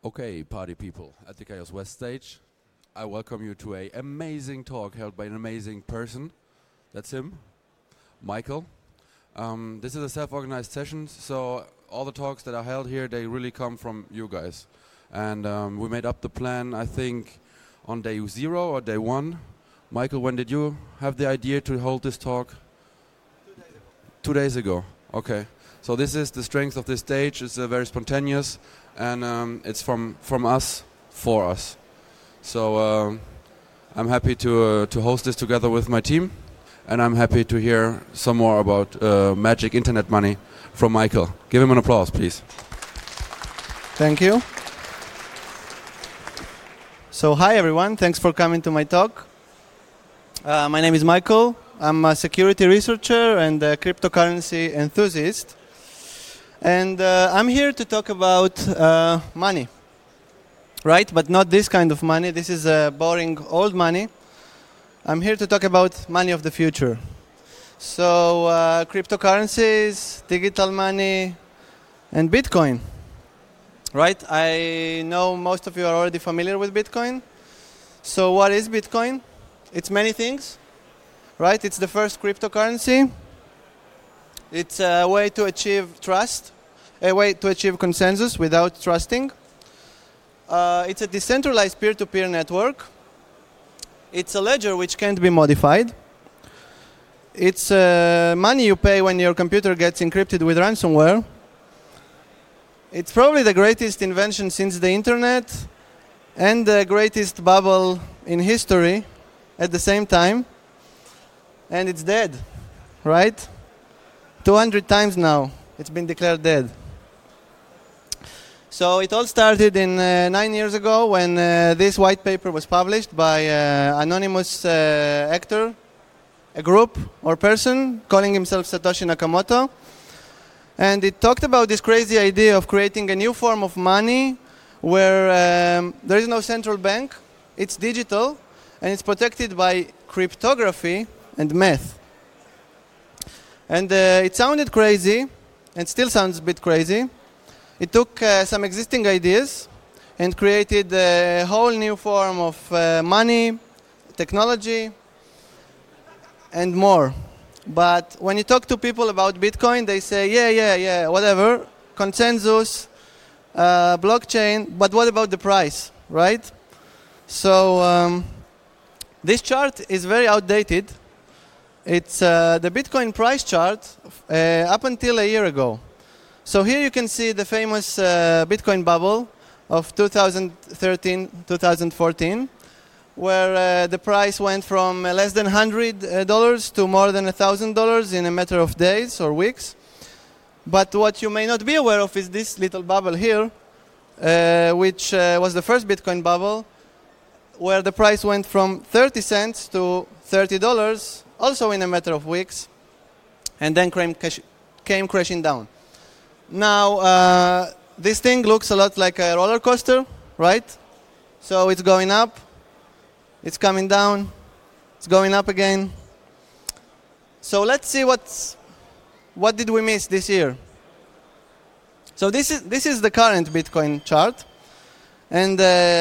Okay, party people at the Chaos West stage, I welcome you to an amazing talk held by an amazing person. That's him, Michael. This is a self-organized session, so all the talks that are held here, they really come from you guys. And we made up the plan, I think, on day 0 or day 1. Michael, when did you have the idea to hold this talk? 2 days ago. 2 days ago, okay. So this is the strength of this stage. It's very spontaneous, and it's from us, for us. So I'm happy to host this together with my team, and I'm happy to hear some more about magic internet money from Michael. Give him an applause, please. Thank you. So hi everyone, thanks for coming to my talk. My name is Michael. I'm a security researcher and a cryptocurrency enthusiast. And I'm here to talk about money, right? But not this kind of money. This is boring old money. I'm here to talk about money of the future. So cryptocurrencies, digital money, and Bitcoin, right? I know most of you are already familiar with Bitcoin. So what is Bitcoin? It's many things, right? It's the first cryptocurrency. It's a way to achieve trust, a way to achieve consensus without trusting. It's a decentralized peer-to-peer network. It's a ledger which can't be modified. It's money you pay when your computer gets encrypted with ransomware. It's probably the greatest invention since the internet and the greatest bubble in history at the same time. And it's dead, right? 200 times now it's been declared dead. So it all started in 9 years ago when this white paper was published by anonymous actor, a group or person calling himself Satoshi Nakamoto. And it talked about this crazy idea of creating a new form of money where there is no central bank, it's digital, and it's protected by cryptography and math. And it sounded crazy, and still sounds a bit crazy. It took some existing ideas and created a whole new form of money, technology, and more. But when you talk to people about Bitcoin, they say, yeah, whatever, consensus, blockchain, but what about the price, right? So this chart is very outdated. It's the Bitcoin price chart up until a year ago. So here you can see the famous Bitcoin bubble of 2013-2014, where the price went from less than $100 to more than $1,000 in a matter of days or weeks. But what you may not be aware of is this little bubble here, which was the first Bitcoin bubble, where the price went from 30 cents to $30, also in a matter of weeks, and then came crashing down. Now, this thing looks a lot like a roller coaster, right? So it's going up, it's coming down, it's going up again. So let's see what did we miss this year. So this is the current Bitcoin chart, and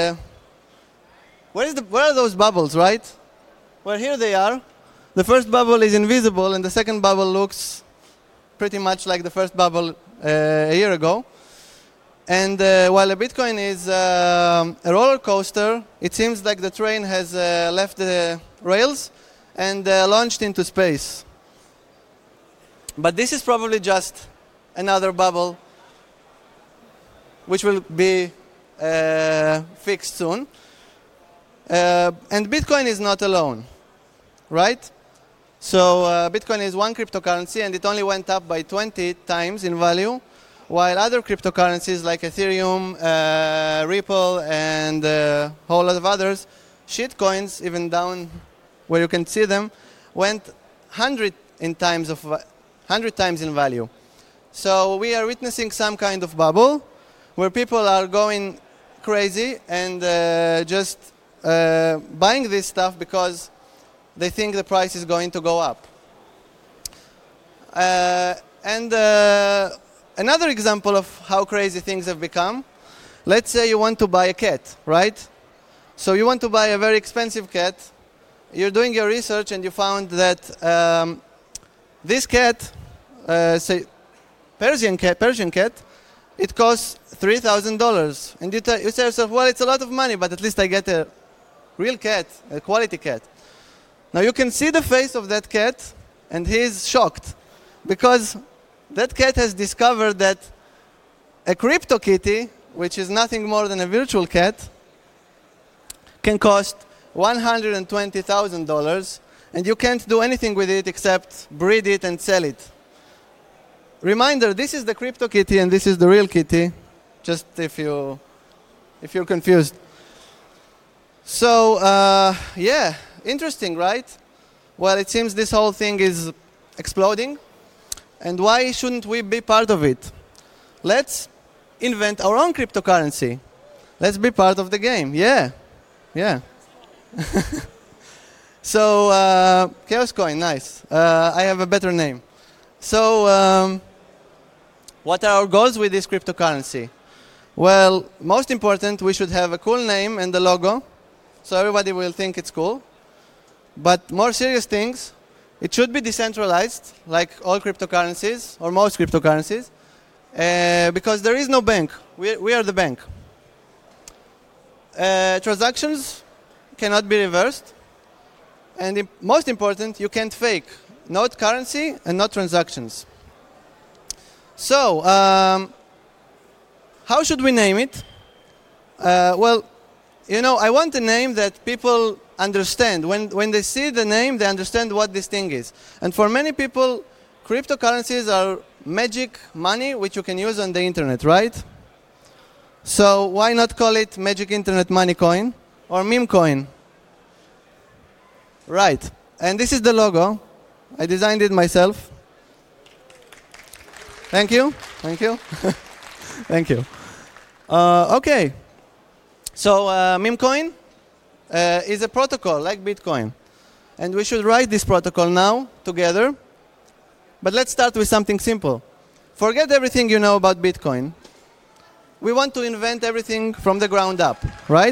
where are those bubbles, right? Well, here they are. The first bubble is invisible, and the second bubble looks pretty much like the first bubble a year ago. And while a Bitcoin is a roller coaster, it seems like the train has left the rails and launched into space. But this is probably just another bubble, which will be fixed soon. And Bitcoin is not alone, right? So Bitcoin is one cryptocurrency, and it only went up by 20 times in value, while other cryptocurrencies like Ethereum, Ripple, and a whole lot of others, shitcoins, even down where you can see them, went 100 times in value. So we are witnessing some kind of bubble where people are going crazy and just buying this stuff because they think the price is going to go up. And another example of how crazy things have become let's say you want to buy a cat, right? So you want to buy a very expensive cat. You're doing your research and you found that this cat, say Persian cat, it costs $3,000. And you say to yourself, well, it's a lot of money, but at least I get a real cat, a quality cat. Now you can see the face of that cat, and he's shocked, because that cat has discovered that a CryptoKitty, which is nothing more than a virtual cat, can cost $120,000, and you can't do anything with it except breed it and sell it. Reminder, this is the CryptoKitty and this is the real kitty, just if you're confused. So, yeah, interesting, right? Well, it seems this whole thing is exploding, and why shouldn't we be part of it? Let's invent our own cryptocurrency. Let's be part of the game, yeah. So, Chaos Coin, nice. I have a better name. So, what are our goals with this cryptocurrency? Well, most important, we should have a cool name and a logo, so everybody will think it's cool. But more serious things, it should be decentralized, like all cryptocurrencies, or most cryptocurrencies, because there is no bank. We are the bank. Transactions cannot be reversed. And most important, you can't fake. Not currency and not transactions. So, how should we name it? Well, I want a name that people understand. When they see the name, they understand what this thing is. And for many people, cryptocurrencies are magic money which you can use on the internet, right? So why not call it Magic Internet Money Coin or meme coin? Right. And this is the logo. I designed it myself. Thank you. Thank you. Thank you. Okay. So meme coin is a protocol like Bitcoin. And we should write this protocol now together. But let's start with something simple. Forget everything you know about Bitcoin. We want to invent everything from the ground up, right?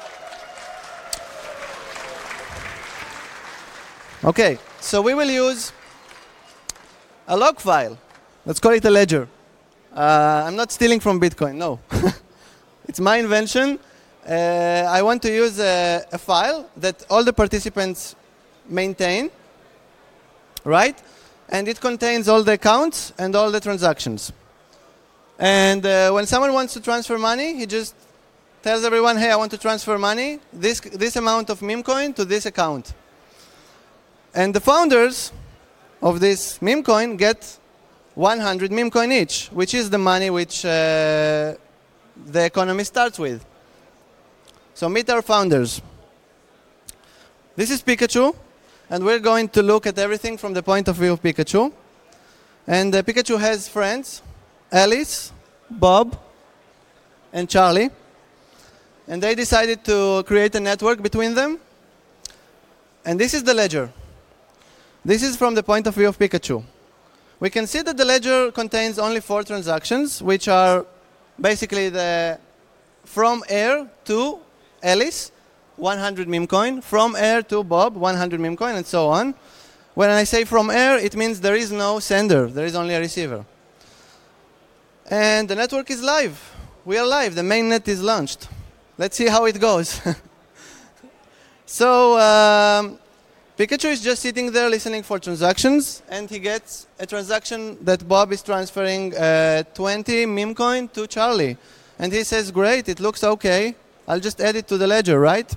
Okay, so we will use a log file. Let's call it a ledger. I'm not stealing from Bitcoin, no. It's my invention. I want to use a file that all the participants maintain, right? And it contains all the accounts and all the transactions. And when someone wants to transfer money, he just tells everyone, hey, I want to transfer money, this amount of meme coin to this account. And the founders of this meme coin get 100 meme coin each, which is the money which the economy starts with. So meet our founders. This is Pikachu, and we're going to look at everything from the point of view of Pikachu. And Pikachu has friends, Alice, Bob, and Charlie. And they decided to create a network between them. And this is the ledger. This is from the point of view of Pikachu. We can see that the ledger contains only 4 transactions, which are basically the from Air to Alice, 100 meme coin, from Air to Bob, 100 meme coin, and so on. When I say from Air, it means there is no sender, there is only a receiver. And the network is live. We are live. The mainnet is launched. Let's see how it goes. So Pikachu is just sitting there listening for transactions, and he gets a transaction that Bob is transferring 20 meme coin to Charlie. And he says, great, it looks okay. I'll just add it to the ledger, right?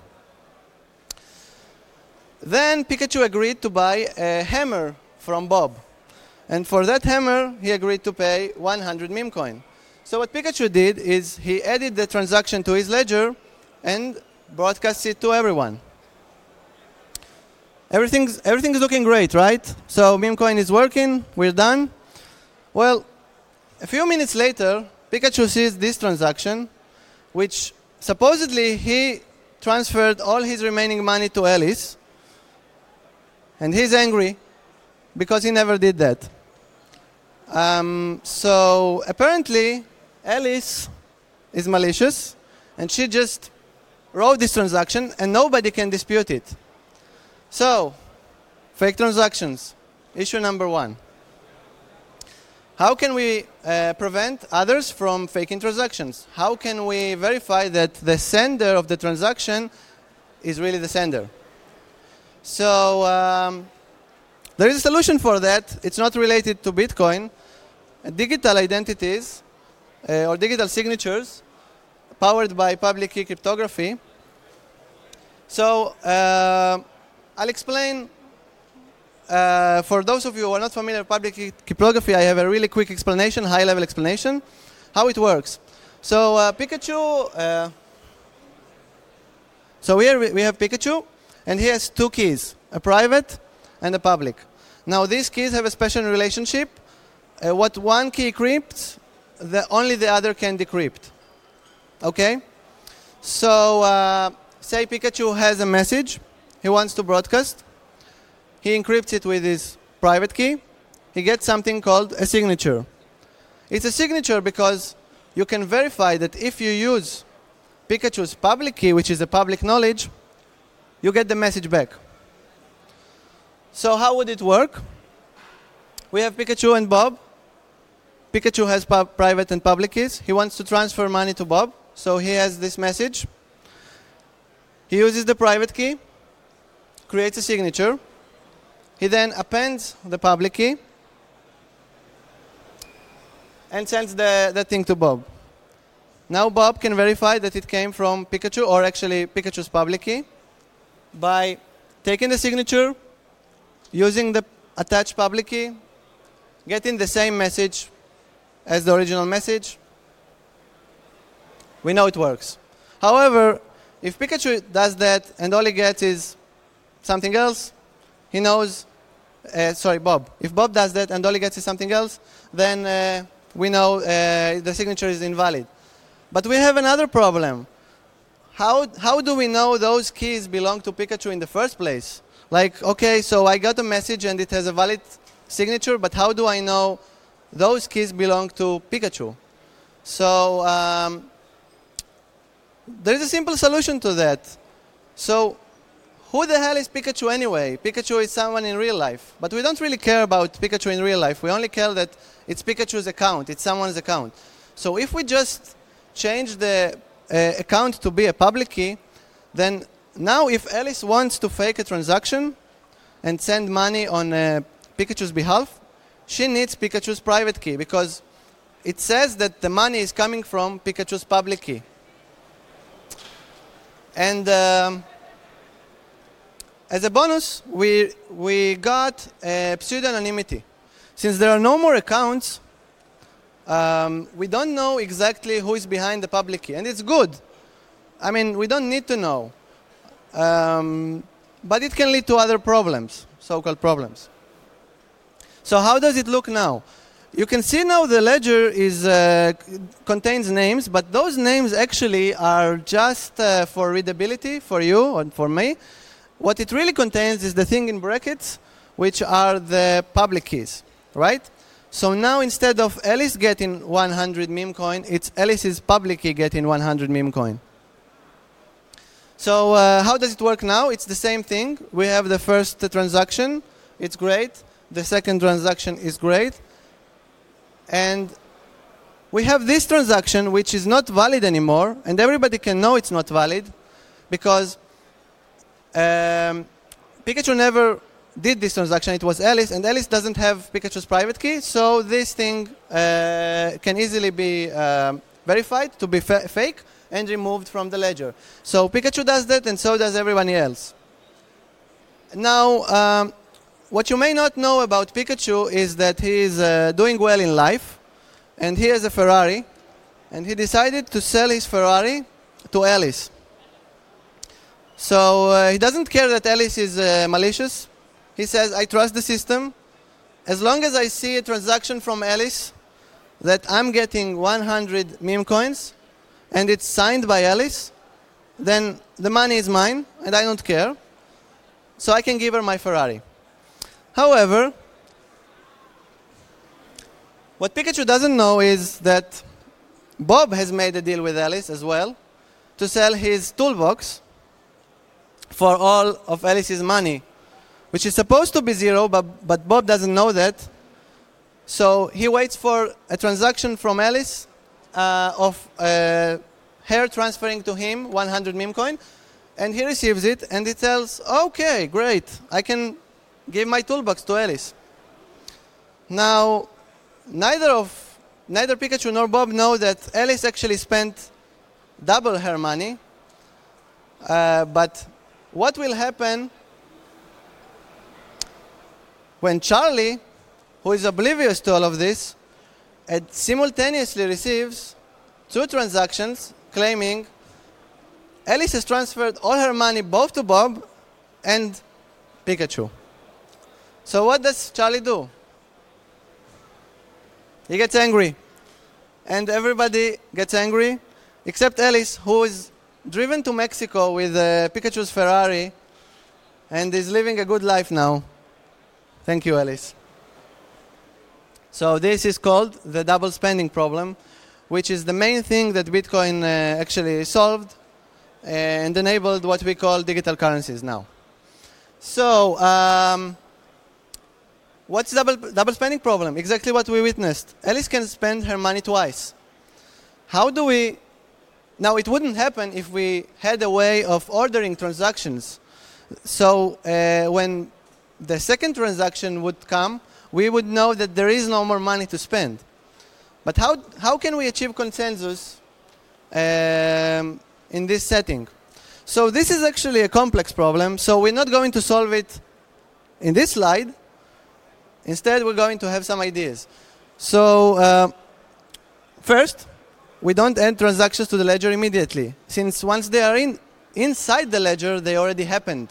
Then Pikachu agreed to buy a hammer from Bob. And for that hammer, he agreed to pay 100 meme coin. So what Pikachu did is he added the transaction to his ledger and broadcast it to everyone. Everything's looking great, right? So meme coin is working, we're done. Well, a few minutes later, Pikachu sees this transaction, which supposedly he transferred all his remaining money to Alice. And he's angry because he never did that. So apparently, Alice is malicious, and she just wrote this transaction, and nobody can dispute it. So, fake transactions, issue number 1. How can we prevent others from faking transactions? How can we verify that the sender of the transaction is really the sender? So there is a solution for that. It's not related to Bitcoin. Digital identities or digital signatures powered by public key cryptography. So I'll explain. For those of you who are not familiar with public key cryptography, I have a really quick explanation, high-level explanation, how it works. So Pikachu. So here we have Pikachu, and he has 2 keys, a private and a public. Now these keys have a special relationship. What one key encrypts, only the other can decrypt. Okay? So say Pikachu has a message he wants to broadcast. He encrypts it with his private key. He gets something called a signature. It's a signature because you can verify that if you use Pikachu's public key, which is a public knowledge, you get the message back. So how would it work? We have Pikachu and Bob. Pikachu has private and public keys. He wants to transfer money to Bob, so he has this message. He uses the private key, creates a signature. He then appends the public key and sends the thing to Bob. Now Bob can verify that it came from Pikachu, or actually Pikachu's public key, by taking the signature, using the attached public key, getting the same message as the original message. We know it works. However, if Pikachu does that and all he gets is something else, he knows, Bob. If Bob does that and all he gets is something else, then we know the signature is invalid. But we have another problem. How do we know those keys belong to Pikachu in the first place? Like, okay, so I got a message and it has a valid signature, but how do I know those keys belong to Pikachu? So there is a simple solution to that. So who the hell is Pikachu anyway? Pikachu is someone in real life. But we don't really care about Pikachu in real life. We only care that it's Pikachu's account. It's someone's account. So if we just change the account to be a public key, then now if Alice wants to fake a transaction and send money on Pikachu's behalf, she needs Pikachu's private key because it says that the money is coming from Pikachu's public key. And as a bonus, we got pseudo-anonymity. Since there are no more accounts, we don't know exactly who is behind the public key. And it's good. I mean, we don't need to know. But it can lead to other problems, so-called problems. So how does it look now? You can see now the ledger contains names, but those names actually are just for readability for you and for me. What it really contains is the thing in brackets, which are the public keys, right? So now instead of Alice getting 100 meme coin, it's Alice's public key getting 100 meme coin. So how does it work now? It's the same thing. We have the first transaction. It's great. The second transaction is great. And we have this transaction, which is not valid anymore. And everybody can know it's not valid because Pikachu never did this transaction. It was Alice, and Alice doesn't have Pikachu's private key, so this thing can easily be verified to be fake and removed from the ledger. So Pikachu does that, and so does everybody else. Now, what you may not know about Pikachu is that he is doing well in life, and he has a Ferrari, and he decided to sell his Ferrari to Alice. So he doesn't care that Alice is malicious. He says, I trust the system. As long as I see a transaction from Alice that I'm getting 100 meme coins and it's signed by Alice, then the money is mine and I don't care. So I can give her my Ferrari. However, what Pikachu doesn't know is that Bob has made a deal with Alice as well to sell his toolbox for all of Alice's money, which is supposed to be zero, but Bob doesn't know that. So he waits for a transaction from Alice of her transferring to him 100 meme coin, and he receives it, and he tells, okay, great, I can give my toolbox to Alice. Now, neither Pikachu nor Bob know that Alice actually spent double her money, but what will happen when Charlie, who is oblivious to all of this, simultaneously receives 2 transactions claiming Alice has transferred all her money both to Bob and Pikachu. So what does Charlie do? He gets angry. And everybody gets angry, except Alice, who is driven to Mexico with Pikachu's Ferrari and is living a good life now. Thank you, Alice. So this is called the double spending problem, which is the main thing that Bitcoin actually solved and enabled what we call digital currencies now. So what's double spending problem? Exactly what we witnessed. Alice can spend her money twice. How do we... Now, it wouldn't happen if we had a way of ordering transactions. So when the second transaction would come, we would know that there is no more money to spend. But how can we achieve consensus in this setting? So this is actually a complex problem. So we're not going to solve it in this slide. Instead, we're going to have some ideas. So first, we don't add transactions to the ledger immediately, since once they are inside the ledger, they already happened.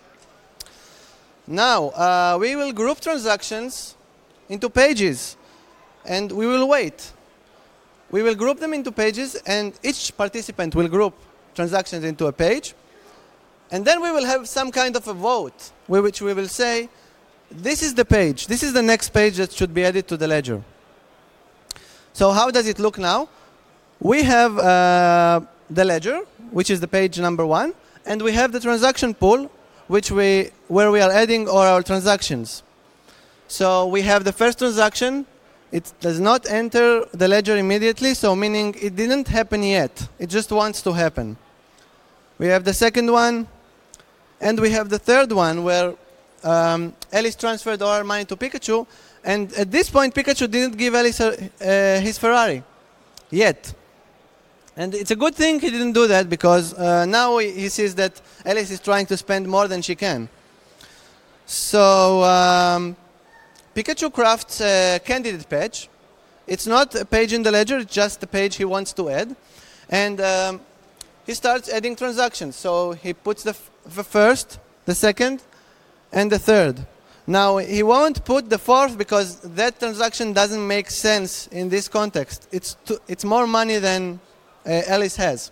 Now, we will group transactions into pages, and we will wait. We will group them into pages, and each participant will group transactions into a page. And then we will have some kind of a vote, which we will say, this is the page. This is the next page that should be added to the ledger. So how does it look now? We have the ledger, which is the page number 1, and we have the transaction pool, where we are adding all our transactions. So we have the first transaction. It does not enter the ledger immediately, so meaning it didn't happen yet. It just wants to happen. We have the second one, and we have the third one, where Alice transferred all her money to Pikachu, and at this point, Pikachu didn't give Alice his Ferrari yet. And it's a good thing he didn't do that, because now he sees that Alice is trying to spend more than she can. So Pikachu crafts a candidate page. It's not a page in the ledger, it's just a page he wants to add. And he starts adding transactions. So he puts the first, the second, and the third. Now, he won't put the fourth because that transaction doesn't make sense in this context. It's more money than Alice has.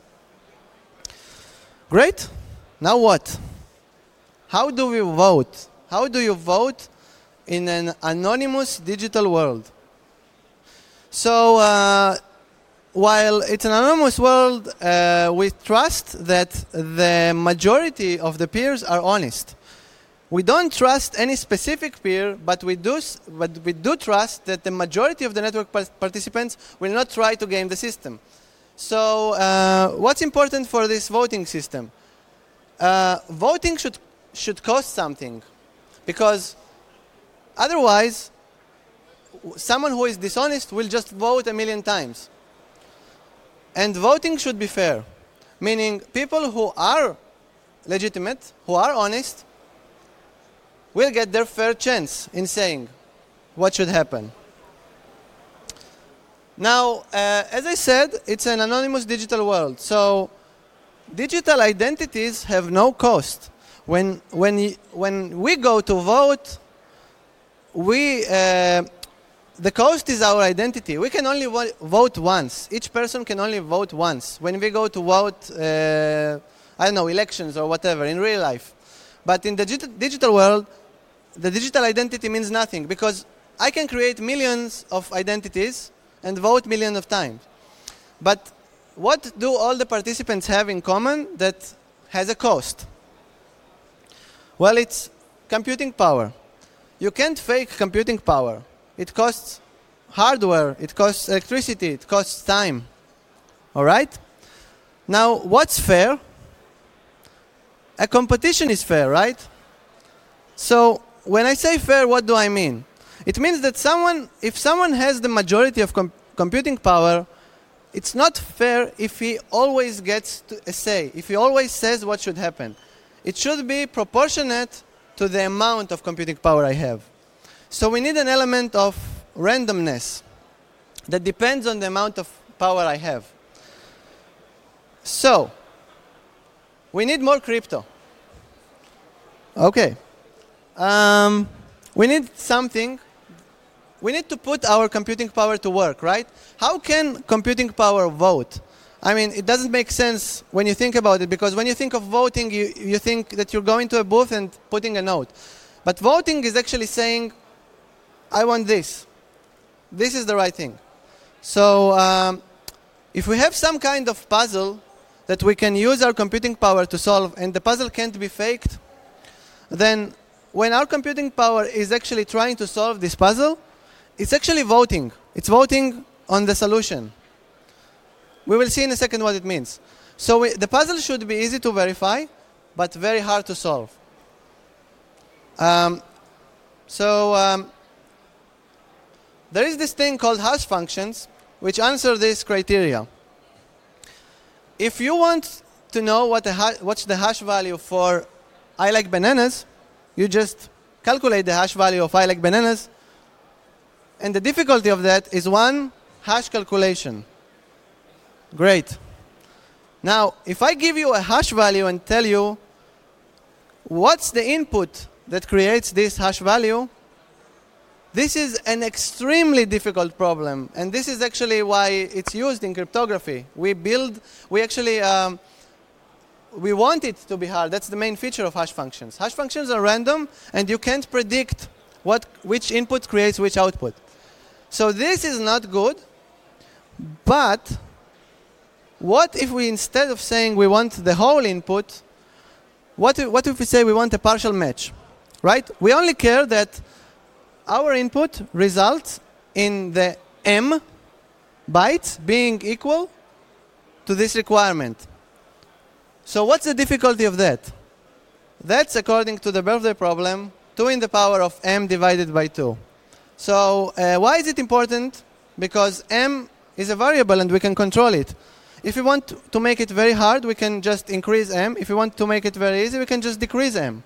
Great. Now what? How do we vote? How do you vote in an anonymous digital world? So while it's an anonymous world, we trust that the majority of the peers are honest. We don't trust any specific peer, but we do trust that the majority of the network participants will not try to game the system. So what's important for this voting system? Voting should cost something, because otherwise someone who is dishonest will just vote 1,000,000 times. And voting should be fair, meaning people who are legitimate, who are honest, will get their fair chance in saying what should happen. Now, as I said, it's an anonymous digital world. So digital identities have no cost. When we go to vote, the cost is our identity. We can only vote once. Each person can only vote once. When we go to vote, I don't know, elections or whatever, in real life. But in the digital world, the digital identity means nothing, because I can create millions of identities and vote millions of times. But what do all the participants have in common that has a cost? Well, it's computing power. You can't fake computing power. It costs hardware, it costs electricity, it costs time. All right? Now, what's fair? A competition is fair, right? So, when I say fair, what do I mean? It means that if someone has the majority of computing power, it's not fair if he always gets a say, if he always says what should happen. It should be proportionate to the amount of computing power I have. So we need an element of randomness that depends on the amount of power I have. So, we need more crypto. Okay. We need something. We need to put our computing power to work, right? How can computing power vote? I mean, it doesn't make sense when you think about it, because when you think of voting, you think that you're going to a booth and putting a note. But voting is actually saying, I want this. This is the right thing. So if we have some kind of puzzle that we can use our computing power to solve, and the puzzle can't be faked, then when our computing power is actually trying to solve this puzzle, it's actually voting. It's voting on the solution. We will see in a second what it means. So the puzzle should be easy to verify, but very hard to solve. There is this thing called hash functions, which answer this criteria. If you want to know what's the hash value for I like bananas, you just calculate the hash value of I like bananas, and the difficulty of that is one hash calculation. Great. Now, if I give you a hash value and tell you what's the input that creates this hash value, this is an extremely difficult problem, and this is actually why it's used in cryptography. We want it to be hard. That's the main feature of hash functions. Hash functions are random, and you can't predict which input creates which output. So this is not good, but what if we, instead of saying we want the whole input, what if we say we want a partial match, right? We only care that our input results in the m bytes being equal to this requirement. So what's the difficulty of that? That's, according to the birthday problem, 2 in the power of m divided by 2. So why is it important? Because m is a variable and we can control it. If we want to make it very hard, we can just increase m. If we want to make it very easy, we can just decrease m.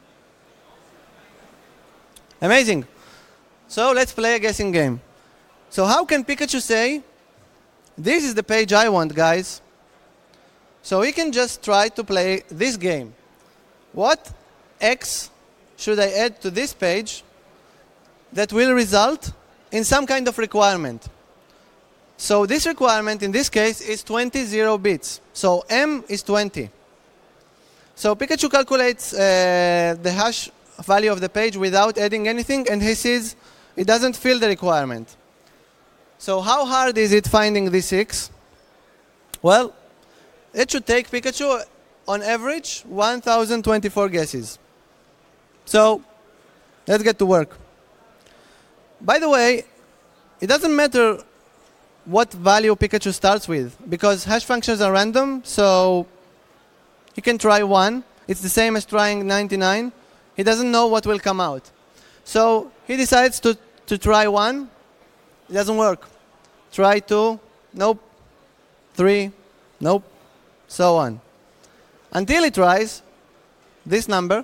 Amazing. So let's play a guessing game. So how can Pikachu say, this is the page I want, guys? So we can just try to play this game. What x should I add to this page that will result in some kind of requirement? So this requirement in this case is 20 0 bits. So m is 20. So Pikachu calculates the hash value of the page without adding anything, and he sees it doesn't fill the requirement. So how hard is it finding this x? Well, it should take Pikachu, on average, 1,024 guesses. So let's get to work. By the way, it doesn't matter what value Pikachu starts with, because hash functions are random, so he can try 1. It's the same as trying 99. He doesn't know what will come out. So he decides to try 1. It doesn't work. Try 2. Nope. 3. Nope. So on. Until he tries this number,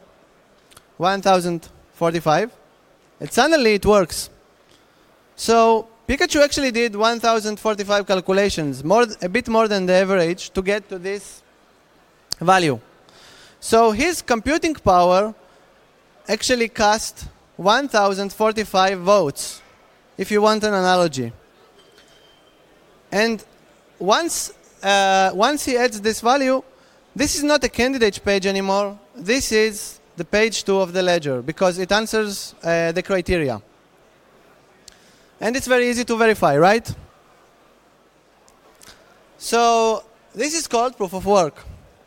1045, and suddenly it works. So Pikachu actually did 1045 calculations, a bit more than the average, to get to this value. So his computing power actually cost 1045 votes, if you want an analogy. And once he adds this value, this is not a candidate page anymore. This is the page 2 of the ledger, because it answers the criteria. And it's very easy to verify, right? So this is called proof of work.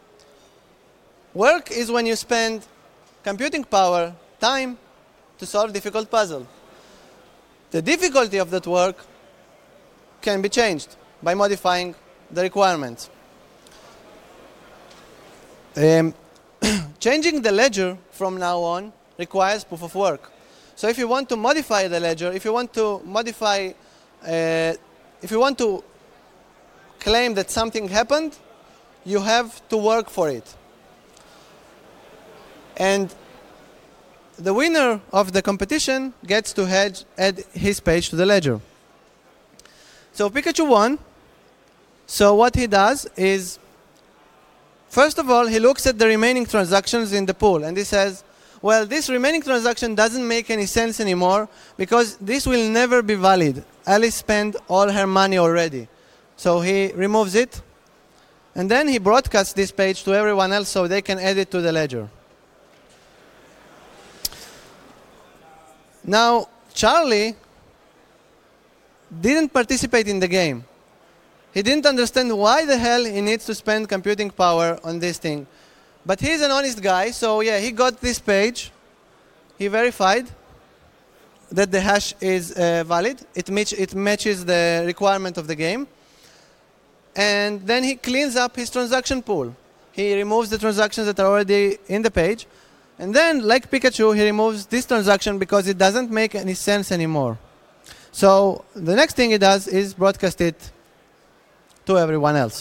Work is when you spend computing power, time, to solve difficult puzzle. The difficulty of that work can be changed by modifying the requirements. Changing the ledger from now on requires proof of work. So if you want to modify the ledger, if you want to claim that something happened, you have to work for it. And the winner of the competition gets to add his page to the ledger. So Pikachu won. So what he does is, first of all, he looks at the remaining transactions in the pool and he says, well, this remaining transaction doesn't make any sense anymore because this will never be valid. Alice spent all her money already. So he removes it and then he broadcasts this page to everyone else so they can add it to the ledger. Now, Charlie didn't participate in the game. He didn't understand why the hell he needs to spend computing power on this thing. But he's an honest guy, so yeah, he got this page. He verified that the hash is valid. It matches the requirement of the game. And then he cleans up his transaction pool. He removes the transactions that are already in the page. And then, like Pikachu, he removes this transaction because it doesn't make any sense anymore. So the next thing he does is broadcast it to everyone else.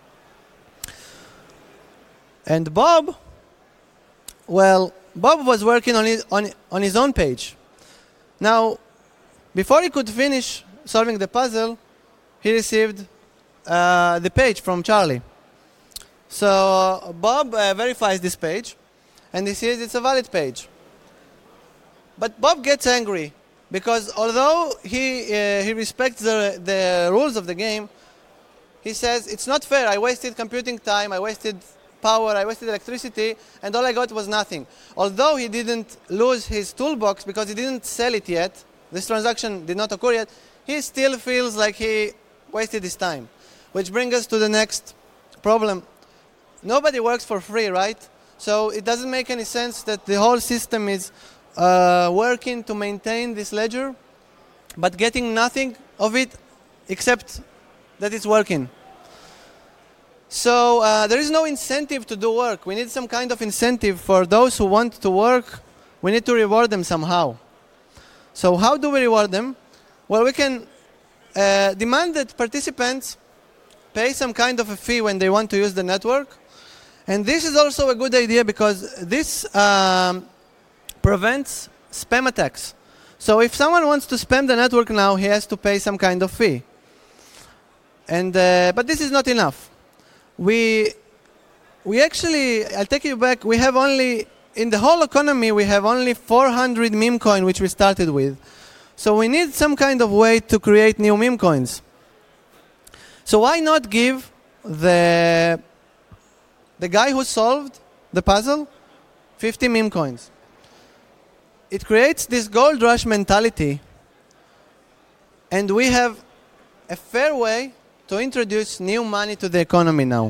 And Bob, well, Bob was working on his own page. Now, before he could finish solving the puzzle, he received the page from Charlie. So Bob verifies this page, and he says it's a valid page. But Bob gets angry, because although he respects the rules of the game, he says, it's not fair, I wasted computing time, I wasted power, I wasted electricity, and all I got was nothing. Although he didn't lose his toolbox because he didn't sell it yet, this transaction did not occur yet, he still feels like he wasted his time. Which brings us to the next problem. Nobody works for free, right? So it doesn't make any sense that the whole system is working to maintain this ledger, but getting nothing of it except that it's working. So there is no incentive to do work. We need some kind of incentive for those who want to work. We need to reward them somehow. So how do we reward them? Well, we can demand that participants pay some kind of a fee when they want to use the network. And this is also a good idea because this prevents spam attacks. So if someone wants to spam the network now, he has to pay some kind of fee. And but this is not enough. We actually, I'll take you back, we have only, in the whole economy, we have only 400 meme coin, which we started with. So we need some kind of way to create new meme coins. So why not give the guy who solved the puzzle 50 meme coins? It creates this gold rush mentality, and we have a fair way to introduce new money to the economy now.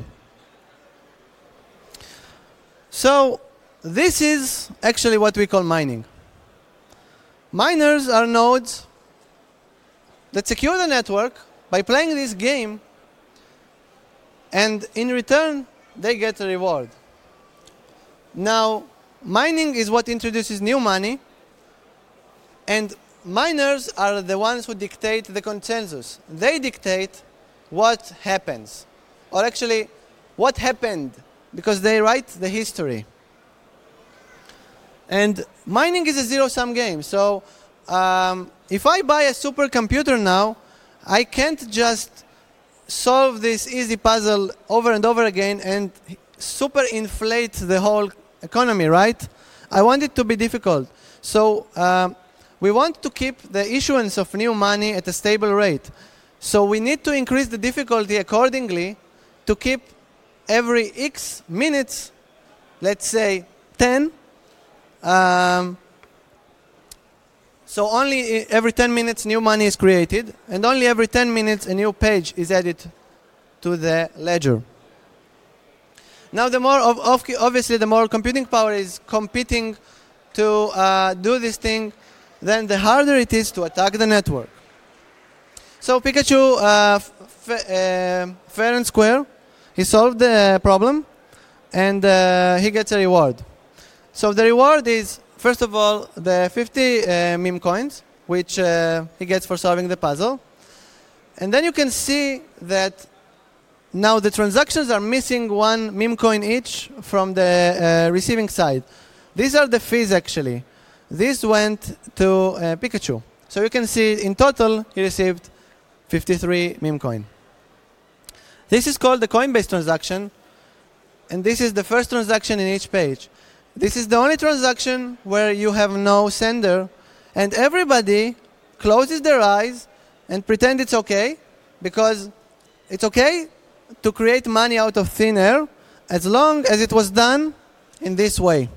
So this is actually what we call mining. Miners are nodes that secure the network by playing this game, and in return they get a reward. Now, mining is what introduces new money, and miners are the ones who dictate the consensus. They dictate what happens, or actually what happened, because they write the history. And mining is a zero-sum game. So if I buy a supercomputer now, I can't just solve this easy puzzle over and over again and super inflate the whole economy, right? I want it to be difficult. So we want to keep the issuance of new money at a stable rate. So we need to increase the difficulty accordingly to keep every X minutes, let's say 10, so only every 10 minutes new money is created, and only every 10 minutes a new page is added to the ledger. Now, the more obviously, the more computing power is competing to do this thing, then the harder it is to attack the network. So Pikachu, fair and square, he solved the problem, and he gets a reward. So the reward is, first of all, the 50 meme coins, which he gets for solving the puzzle. And then you can see that now the transactions are missing 1 meme coin each from the receiving side. These are the fees, actually. This went to Pikachu. So you can see in total he received 53 meme coin. This is called the coin-based transaction, and this is the first transaction in each page. This is the only transaction where you have no sender, and everybody closes their eyes and pretend it's okay, because it's okay to create money out of thin air as long as it was done in this way.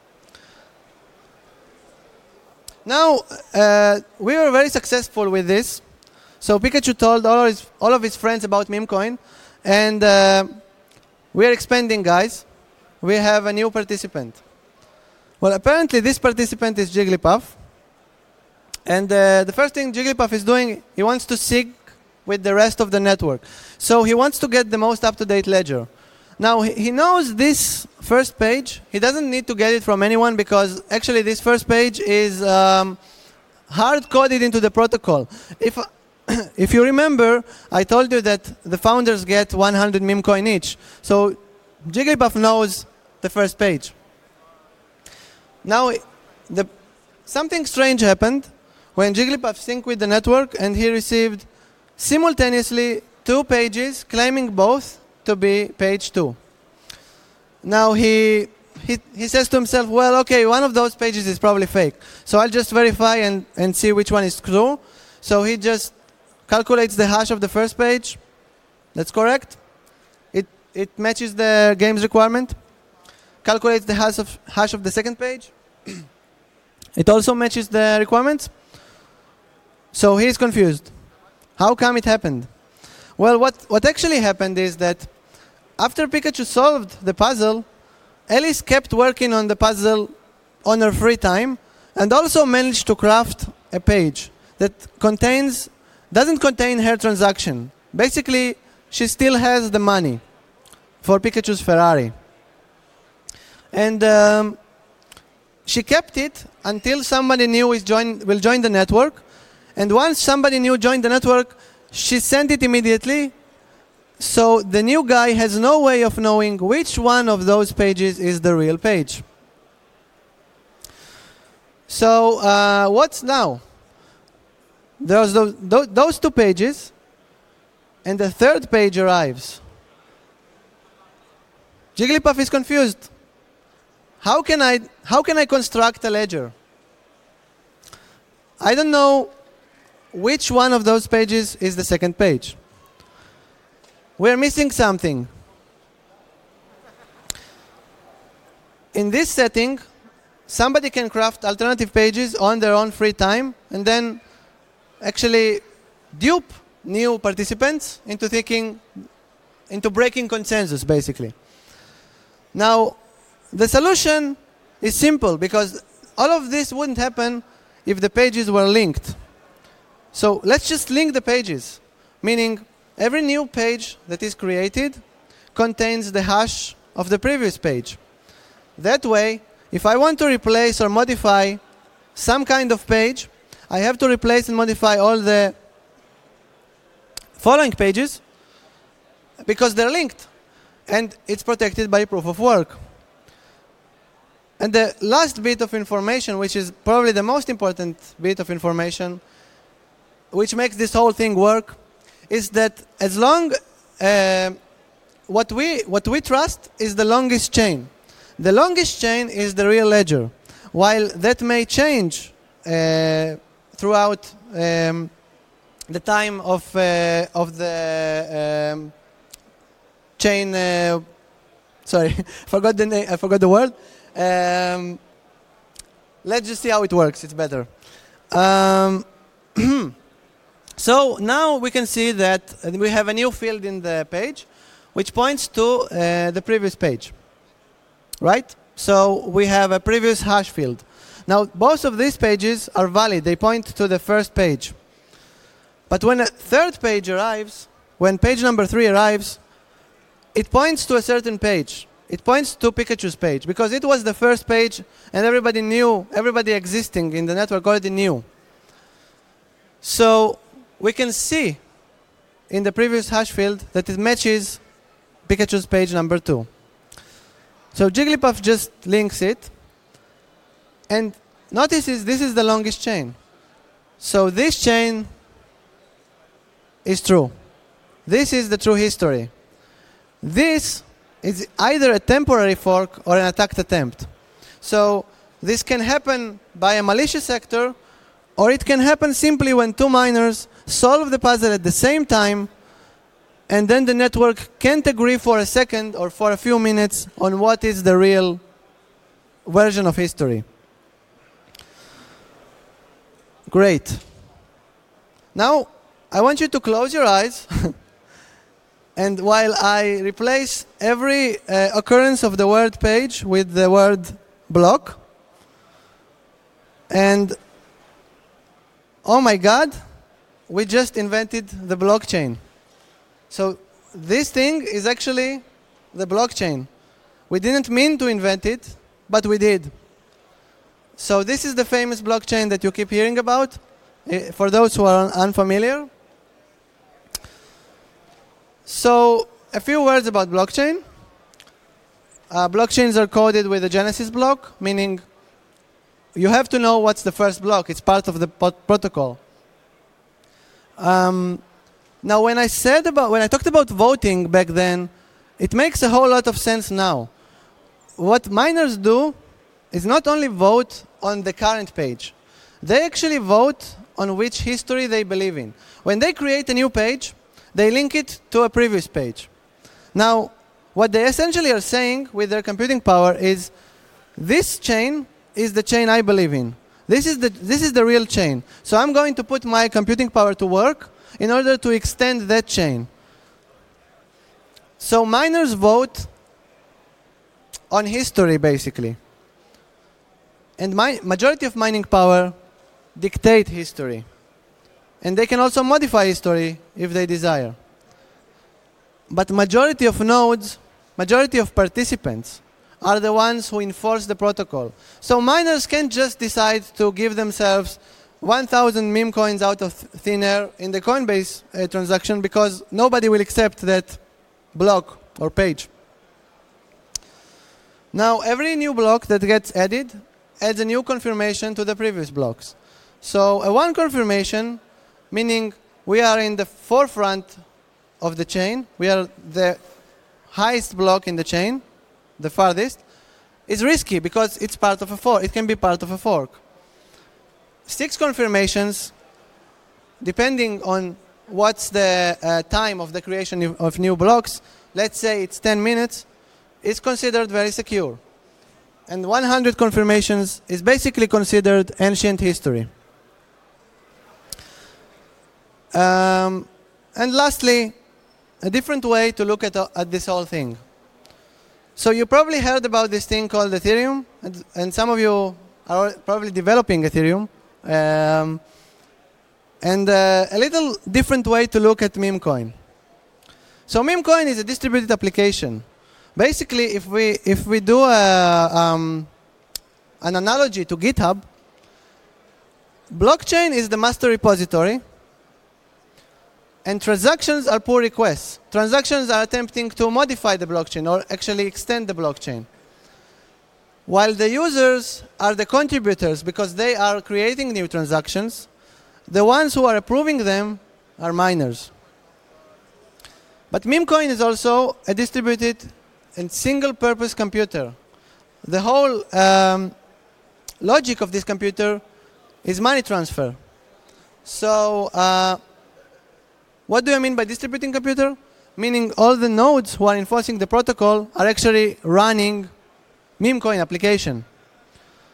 Now, we were very successful with this. So Pikachu told all of his friends about MemeCoin, and we are expanding, guys. We have a new participant. Well, apparently this participant is Jigglypuff. And the first thing Jigglypuff is doing, he wants to sync with the rest of the network. So he wants to get the most up-to-date ledger. Now, he knows this first page. He doesn't need to get it from anyone, because actually this first page is hard-coded into the protocol. If you remember, I told you that the founders get 100 meme coin each. So Jigglypuff knows the first page. Now, something strange happened when Jigglypuff synced with the network, and he received simultaneously 2 pages claiming both to be page 2. Now he says to himself, well, okay, one of those pages is probably fake. So I'll just verify and see which one is true. So he just calculates the hash of the first page. That's correct. It matches the game's requirement. Calculates the hash of the second page. It also matches the requirements. So he's confused. How come it happened? Well, what actually happened is that after Pikachu solved the puzzle, Alice kept working on the puzzle on her free time, and also managed to craft a page that doesn't contain her transaction. Basically, she still has the money for Pikachu's Ferrari. And she kept it until somebody new will join the network. And once somebody new joined the network, she sent it immediately. So the new guy has no way of knowing which one of those pages is the real page. So what's now? There's those 2 pages, and the third page arrives. Jigglypuff is confused. How can I construct a ledger? I don't know which one of those pages is the second page. We're missing something. In this setting, somebody can craft alternative pages on their own free time, and then actually dupe new participants into breaking consensus, basically. Now, the solution is simple, because all of this wouldn't happen if the pages were linked. So let's just link the pages, meaning every new page that is created contains the hash of the previous page. That way, if I want to replace or modify some kind of page, I have to replace and modify all the following pages because they're linked, and it's protected by proof of work. And the last bit of information, which is probably the most important bit of information, which makes this whole thing work, is that as long what we trust is the longest chain. The longest chain is the real ledger, while that may change throughout the time of the chain. Sorry, forgot the name. I forgot the word. Let's just see how it works. It's better. So now we can see that we have a new field in the page, which points to the previous page, right? So we have a previous hash field. Now, both of these pages are valid. They point to the first page. But when a third page arrives, when page number 3 arrives, it points to a certain page. It points to Pikachu's page, because it was the first page, and everybody knew, everybody existing in the network already knew. So we can see in the previous hash field that it matches Pikachu's page number 2. So Jigglypuff just links it. And notice this is the longest chain. So this chain is true. This is the true history. This is either a temporary fork or an attacked attempt. So this can happen by a malicious actor, or it can happen simply when two miners solve the puzzle at the same time, and then the network can't agree for a second or for a few minutes on what is the real version of history. Great. Now, I want you to close your eyes. And while I replace every occurrence of the word page with the word block, and oh my God, we just invented the blockchain. So this thing is actually the blockchain. We didn't mean to invent it, but we did. So this is the famous blockchain that you keep hearing about, for those who are unfamiliar. So a few words about blockchain. Blockchains are coded with a genesis block, meaning you have to know what's the first block. It's part of the protocol. Now, when I talked about voting back then, it makes a whole lot of sense now. What miners do is not only vote on the current page. They actually vote on which history they believe in. When they create a new page, they link it to a previous page. Now, what they essentially are saying with their computing power is, this chain is the chain I believe in. This is the real chain. So I'm going to put my computing power to work in order to extend that chain. So miners vote on history, basically. And majority of mining power dictate history. And they can also modify history if they desire. But majority of nodes, majority of participants are the ones who enforce the protocol. So miners can't just decide to give themselves 1,000 meme coins out of thin air in the Coinbase transaction, because nobody will accept that block or page. Now, every new block that gets added adds a new confirmation to the previous blocks. So a one confirmation, meaning we are in the forefront of the chain, we are the highest block in the chain, the farthest, is risky because it's part of a fork. It can be part of a fork. 6 confirmations, depending on what's the time of the creation of new blocks, let's say it's 10 minutes, is considered very secure. And 100 confirmations is basically considered ancient history. And lastly, a different way to look at this whole thing. So you probably heard about this thing called Ethereum, and some of you are probably developing Ethereum. And a little different way to look at Memecoin. So Memecoin is a distributed application. Basically, if we do an analogy to GitHub, blockchain is the master repository, and transactions are pull requests. Transactions are attempting to modify the blockchain or actually extend the blockchain. While the users are the contributors because they are creating new transactions, the ones who are approving them are miners. But Memecoin is also a distributed and single-purpose computer. The whole logic of this computer is money transfer. So what do I mean by distributing computer? Meaning all the nodes who are enforcing the protocol are actually running Memecoin application.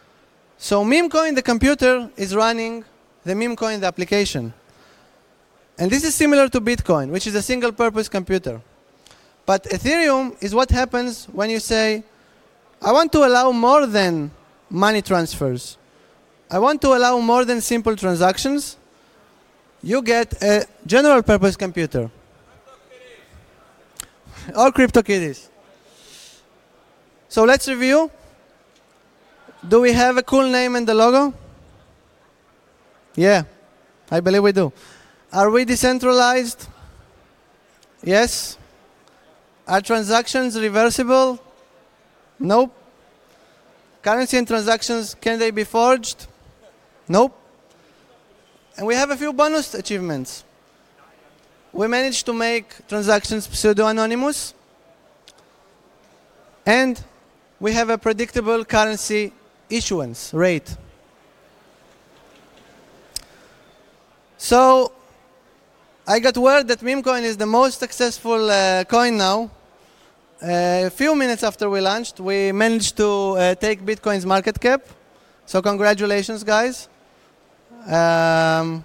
So Memecoin, the computer, is running the Memecoin, the application. And this is similar to Bitcoin, which is a single-purpose computer. But Ethereum is what happens when you say, I want to allow more than money transfers. I want to allow more than simple transactions. You get a general-purpose computer. Or CryptoKitties. So let's review. Do we have a cool name in the logo? Yeah, I believe we do. Are we decentralized? Yes. Are transactions reversible? Nope. Currency and transactions, can they be forged? Nope. And we have a few bonus achievements. We managed to make transactions pseudo-anonymous. And we have a predictable currency issuance rate. So I got word that Memecoin is the most successful coin now. A few minutes after we launched, we managed to take Bitcoin's market cap. So congratulations, guys. And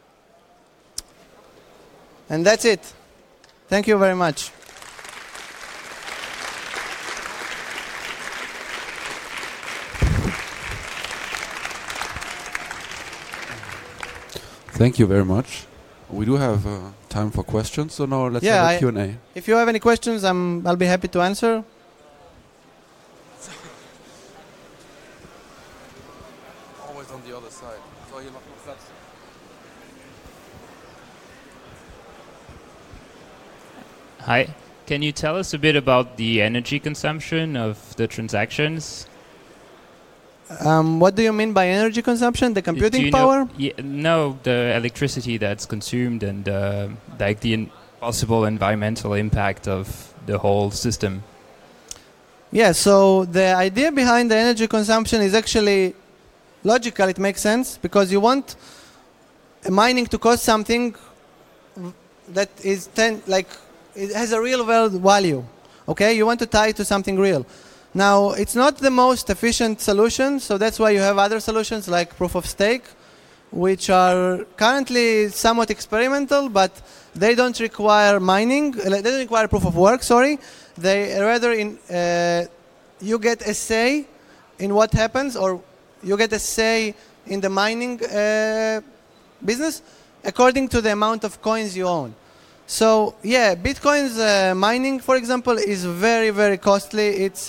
that's it. Thank you very much. Thank you very much. We do have time for questions, so now let's have a Q&A. If you have any questions, I'll be happy to answer. Always on the other side. So hier noch Platz. Hi. Can you tell us a bit about the energy consumption of the transactions? What do you mean by energy consumption? The computing power? No, the electricity that's consumed and like the possible environmental impact of the whole system. Yeah, so the idea behind the energy consumption is actually logical. It makes sense because you want mining to cost something that is it has a real world value. Okay, you want to tie it to something real. Now, it's not the most efficient solution, so that's why you have other solutions like proof of stake, which are currently somewhat experimental, but they don't require mining. They don't require proof of work, sorry. They rather, you get a say in what happens, or you get a say in the mining business according to the amount of coins you own. So, yeah, Bitcoin's mining, for example, is very, very costly. It's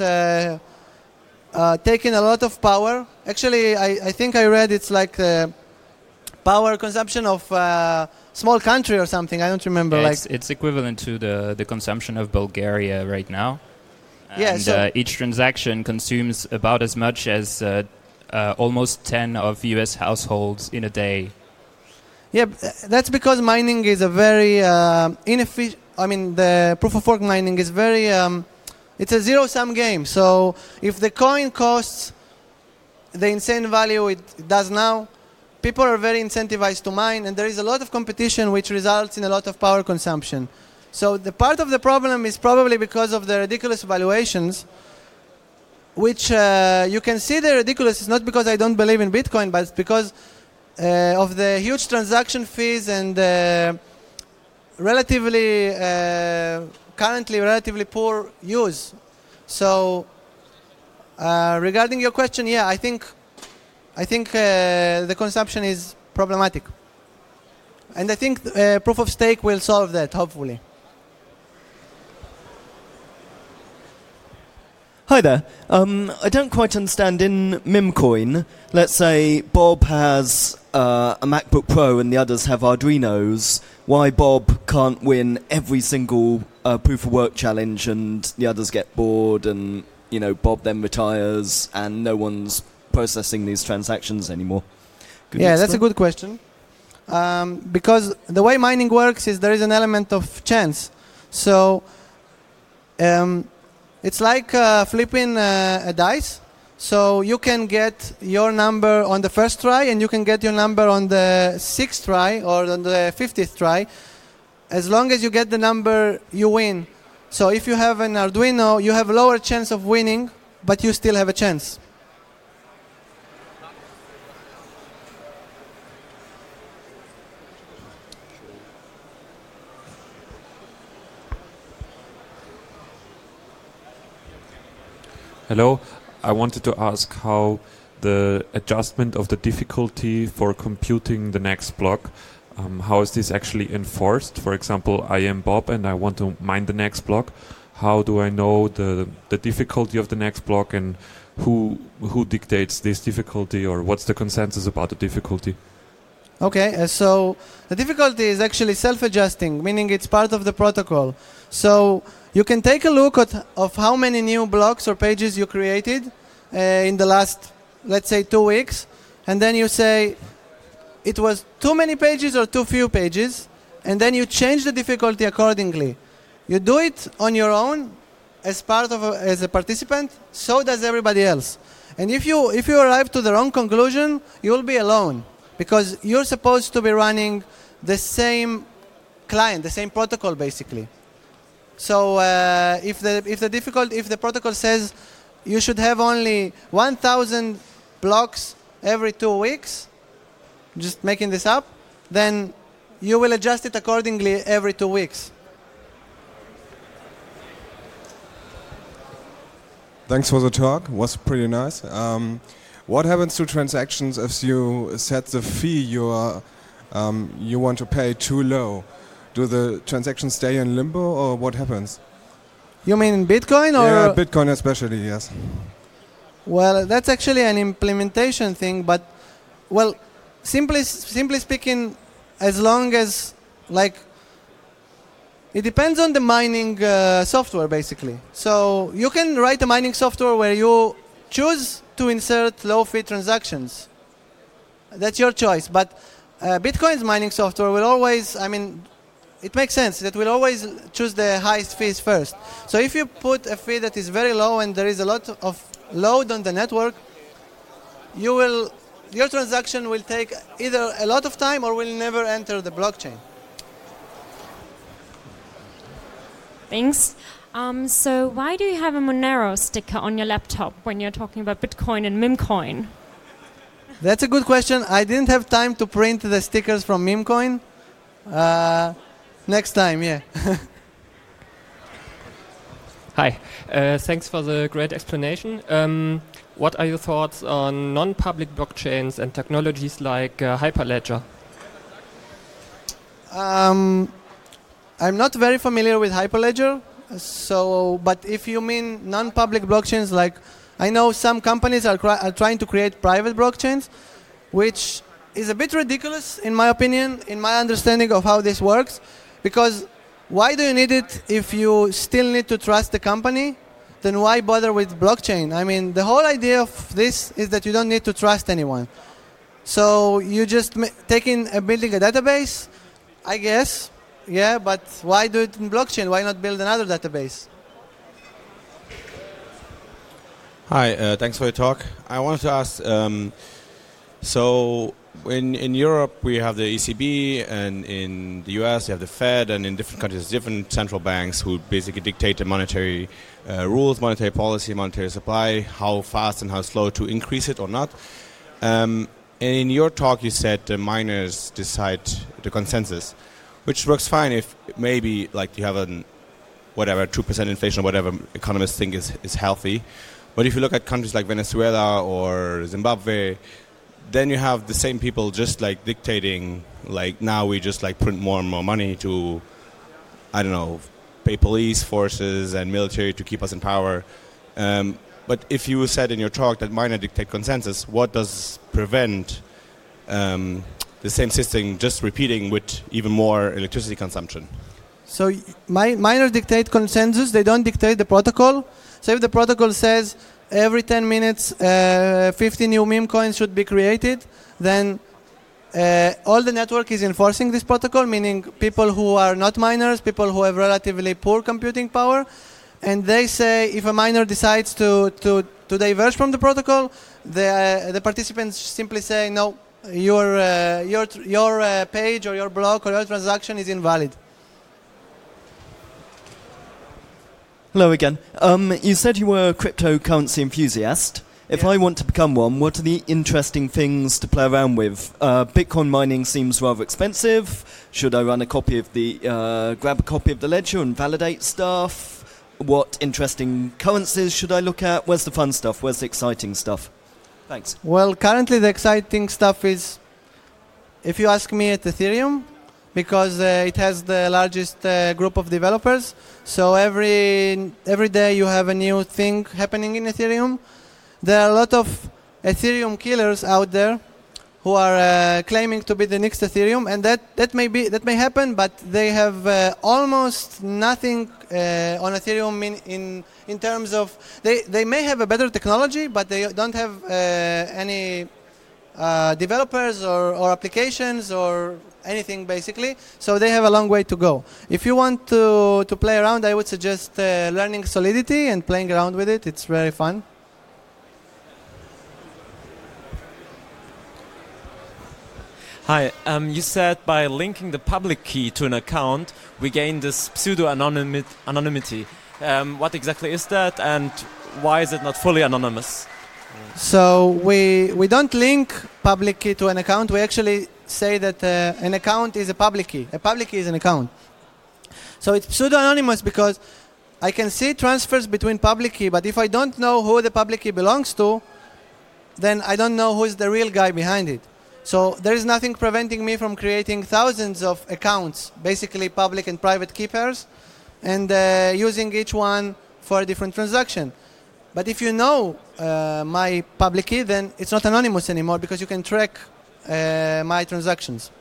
taking a lot of power. Actually, I think I read it's like power consumption of a small country or something. I don't remember. Yeah, it's equivalent to the consumption of Bulgaria right now. And yeah, so each transaction consumes about as much as almost 10 of US households in a day. Yeah, that's because mining is a very inefficient. I mean, the proof of work mining is very. It's a zero-sum game. So if the coin costs the insane value it does now, people are very incentivized to mine, and there is a lot of competition, which results in a lot of power consumption. So the part of the problem is probably because of the ridiculous valuations, which you can see they're ridiculous. It's not because I don't believe in Bitcoin, but it's because of the huge transaction fees and currently relatively poor use. So regarding your question, yeah, I think the consumption is problematic. And I think proof of stake will solve that, hopefully. Hi there. I don't quite understand, in Memecoin, let's say Bob has a MacBook Pro and the others have Arduinos, why Bob can't win every single proof of work challenge and the others get bored and, you know, Bob then retires and no one's processing these transactions anymore? Yeah, that's a good question. Because the way mining works is there is an element of chance. So it's like flipping a dice. So you can get your number on the first try and you can get your number on the 6th try or on the 50th try. As long as you get the number, you win. So if you have an Arduino, you have a lower chance of winning, but you still have a chance. Hello. I wanted to ask how the adjustment of the difficulty for computing the next block, how is this actually enforced? For example, I am Bob and I want to mine the next block. How do I know the difficulty of the next block, and who dictates this difficulty, or what's the consensus about the difficulty? Okay, so the difficulty is actually self-adjusting, meaning it's part of the protocol. So you can take a look of how many new blocks or pages you created in the last, let's say, 2 weeks, and then you say it was too many pages or too few pages, and then you change the difficulty accordingly. You do it on your own as part of as a participant, so does everybody else. And if you arrive to the wrong conclusion, you will be alone, because you're supposed to be running the same client, the same protocol, basically. So if the protocol says you should have only 1,000 blocks every 2 weeks, just making this up, then you will adjust it accordingly every 2 weeks. Thanks for the talk. It was pretty nice. What happens to transactions if you set the fee you want to pay too low? Do the transactions stay in limbo, or what happens? You mean in Bitcoin, or? Yeah, Bitcoin especially, yes. Well, that's actually an implementation thing, but, well, simply speaking, as long as, like, it depends on the mining software, basically. So you can write a mining software where you choose to insert low-fee transactions. That's your choice. But Bitcoin's mining software will always, I mean, it makes sense that will always choose the highest fees first. So if you put a fee that is very low and there is a lot of load on the network, your transaction will take either a lot of time or will never enter the blockchain. Thanks. So why do you have a Monero sticker on your laptop when you're talking about Bitcoin and Memcoin? That's a good question. I didn't have time to print the stickers from Memcoin. Next time, yeah. Hi. Thanks for the great explanation. What are your thoughts on non-public blockchains and technologies like Hyperledger? I'm not very familiar with Hyperledger, but if you mean non-public blockchains, like I know some companies are trying to create private blockchains, which is a bit ridiculous in my opinion, in my understanding of how this works, because why do you need it if you still need to trust the company? Then why bother with blockchain? I mean, the whole idea of this is that you don't need to trust anyone. So you just building a database, I guess. Yeah, but why do it in blockchain? Why not build another database? Hi, thanks for your talk. I wanted to ask, so in Europe we have the ECB, and in the US you have the Fed, and in different countries different central banks who basically dictate the monetary rules, monetary policy, monetary supply, how fast and how slow to increase it or not. And in your talk you said the miners decide the consensus, which works fine if maybe like you have a 2% inflation or whatever economists think is healthy. But if you look at countries like Venezuela or Zimbabwe, then you have the same people just like dictating, like now we just like print more and more money to, I don't know, pay police forces and military to keep us in power. But if you said in your talk that miners dictate consensus, what does prevent the same system just repeating with even more electricity consumption? So miners dictate consensus, they don't dictate the protocol. So if the protocol says every 10 minutes 50 new meme coins should be created, then all the network is enforcing this protocol, meaning people who are not miners, people who have relatively poor computing power, and they say if a miner decides to diverge from the protocol, the participants simply say no, your page or your block or your transaction is invalid. Hello again. You said you were a cryptocurrency enthusiast. If I want to become one, what are the interesting things to play around with? Bitcoin mining seems rather expensive. Should I grab a copy of the ledger and validate stuff? what interesting currencies should I look at? Where's the fun stuff? Where's the exciting stuff? Thanks. Well, currently the exciting stuff is, if you ask me, at Ethereum, because it has the largest group of developers. So every day you have a new thing happening in Ethereum. There are a lot of Ethereum killers out there who are claiming to be the next Ethereum, and that may happen, but they have almost nothing on Ethereum in terms of they may have a better technology, but they don't have any developers or applications or anything basically. So they have a long way to go. If you want to play around, I would suggest learning Solidity and playing around with it. It's very fun. Hi, you said by linking the public key to an account, we gain this pseudo-anonymity. What exactly is that, and why is it not fully anonymous? So we don't link public key to an account. We actually say that an account is a public key. A public key is an account. So it's pseudo-anonymous because I can see transfers between public key, but if I don't know who the public key belongs to, then I don't know who is the real guy behind it. So there is nothing preventing me from creating thousands of accounts, basically public and private key pairs, and using each one for a different transaction. But if you know my public key, then it's not anonymous anymore because you can track my transactions.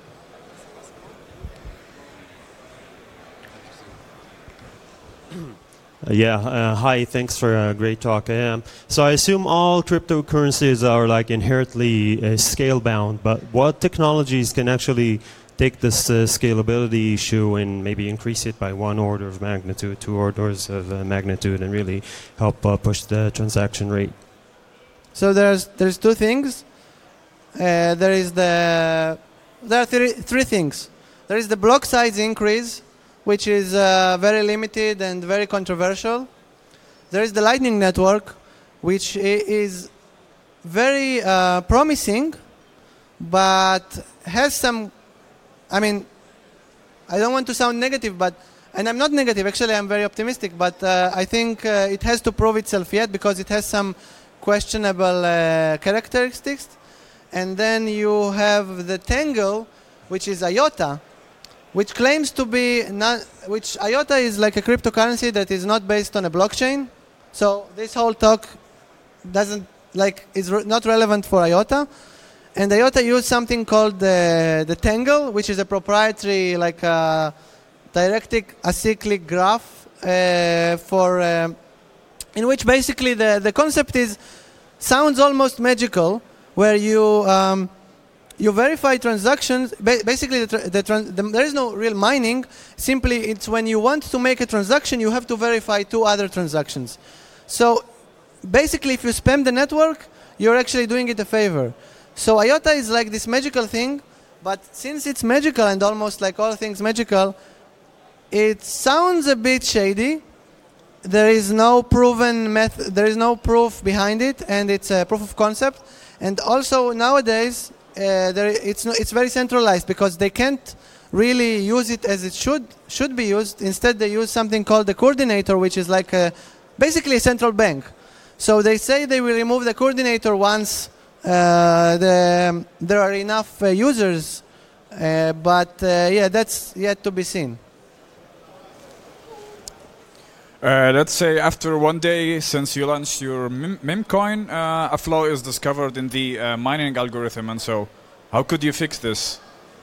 Hi, thanks for a great talk. So I assume all cryptocurrencies are like inherently scale-bound, but what technologies can actually take this scalability issue and maybe increase it by 1 order of magnitude, 2 orders of magnitude, and really help push the transaction rate? So there's two things. There are three things. There is the block size increase, which is very limited and very controversial. There is the Lightning Network, which is very promising, but has some, I don't want to sound negative, and I'm not negative, actually I'm very optimistic, but I think it has to prove itself yet because it has some questionable characteristics. And then you have the Tangle, which is IOTA, which claims to be which IOTA is like a cryptocurrency that is not based on a blockchain. So this whole talk is not relevant for IOTA. And IOTA use something called the Tangle, which is a proprietary dialectic acyclic graph in which basically the concept sounds almost magical, where you verify transactions. Basically, there is no real mining. Simply, it's when you want to make a transaction, you have to verify 2 other transactions. So basically, if you spam the network, you're actually doing it a favor. So IOTA is like this magical thing, but since it's magical and almost like all things magical, it sounds a bit shady. There is no proven method. There is no proof behind it, and it's a proof of concept. And also nowadays, it's very centralized because they can't really use it as it should be used. Instead, they use something called the coordinator, which is like basically a central bank. So they say they will remove the coordinator once there are enough users, but that's yet to be seen. Let's say after 1 day since you launched your Memcoin, a flaw is discovered in the mining algorithm, and so how could you fix this?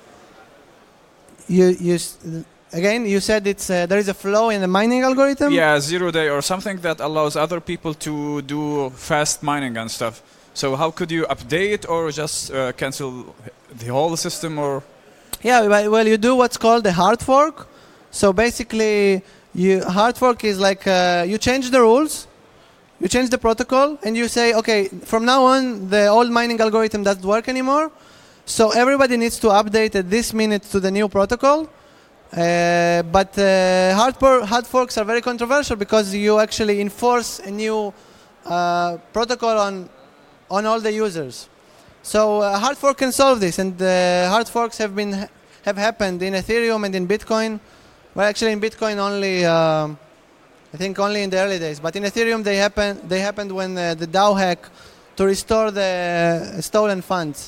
You said there is a flaw in the mining algorithm? Yeah, 0 day or something that allows other people to do fast mining and stuff. So how could you update or just cancel the whole system? Or well, you do what's called a hard fork. So basically, hard fork is like you change the rules, you change the protocol, and you say, okay, from now on, the old mining algorithm doesn't work anymore. So everybody needs to update at this minute to the new protocol. But hard forks are very controversial because you actually enforce a new protocol on all the users. So hard fork can solve this, and hard forks have happened in Ethereum and in Bitcoin. Well, actually in Bitcoin only I think only in the early days. But in Ethereum, they happened when the DAO hack to restore the stolen funds.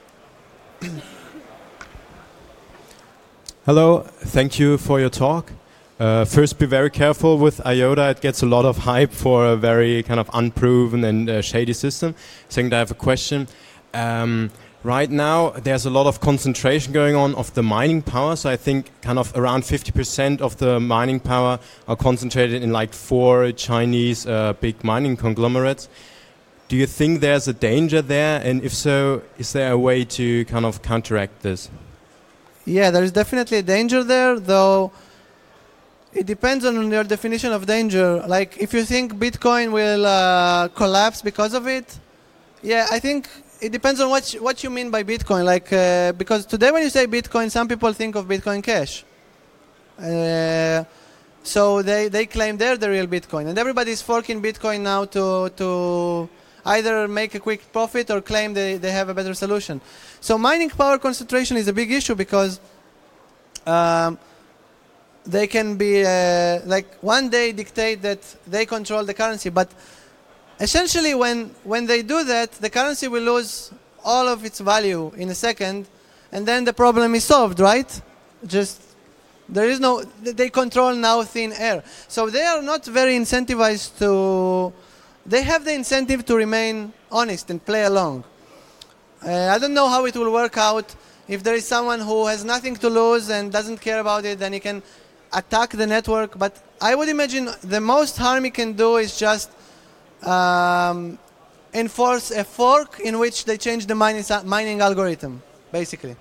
Hello, thank you for your talk. First, be very careful with IOTA. It gets a lot of hype for a very kind of unproven and shady system. Second, I have a question. Right now, there's a lot of concentration going on of the mining power. So I think kind of around 50% of the mining power are concentrated in like 4 Chinese big mining conglomerates. Do you think there's a danger there? And if so, is there a way to kind of counteract this? Yeah, there is definitely a danger there, though it depends on your definition of danger. Like, if you think Bitcoin will collapse because of it, yeah, I think it depends on what you mean by Bitcoin. Like, because today when you say Bitcoin, some people think of Bitcoin Cash. So they claim they're the real Bitcoin. And everybody's forking Bitcoin now to either make a quick profit or claim they have a better solution. So mining power concentration is a big issue because they can be, like, one day dictate that they control the currency. But essentially, when they do that, the currency will lose all of its value in a second, and then the problem is solved, right? Just, there is no, they control now thin air. So they are not very incentivized to, they have the incentive to remain honest and play along. I don't know how it will work out. If there is someone who has nothing to lose and doesn't care about it, then he can attack the network. But I would imagine the most harm he can do is just enforce a fork in which they change the mining algorithm, basically.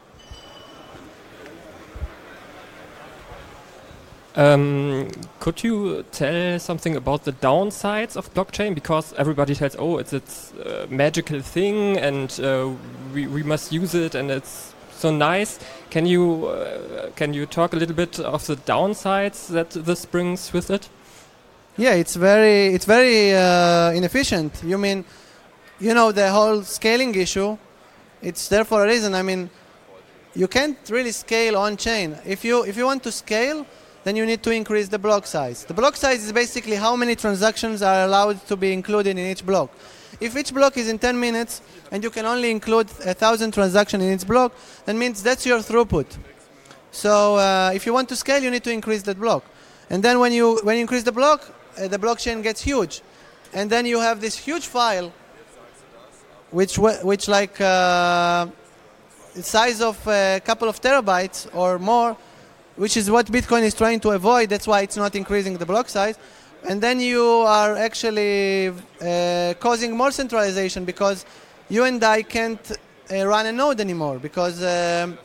Could you tell something about the downsides of blockchain? Because everybody tells, oh, it's a magical thing, and we must use it, and it's so nice. Can you talk a little bit of the downsides that this brings with it? Yeah, it's very inefficient. You mean, you know, the whole scaling issue. It's there for a reason. I mean, you can't really scale on chain. If you want to scale, then you need to increase the block size. The block size is basically how many transactions are allowed to be included in each block. If each block is in 10 minutes and you can only include 1,000 transactions in each block, that means that's your throughput. So if you want to scale, you need to increase that block. And then when you increase the block, the blockchain gets huge. And then you have this huge file, which like the size of a couple of terabytes or more, which is what Bitcoin is trying to avoid. That's why it's not increasing the block size. And then you are actually causing more centralization because you and I can't run a node anymore because the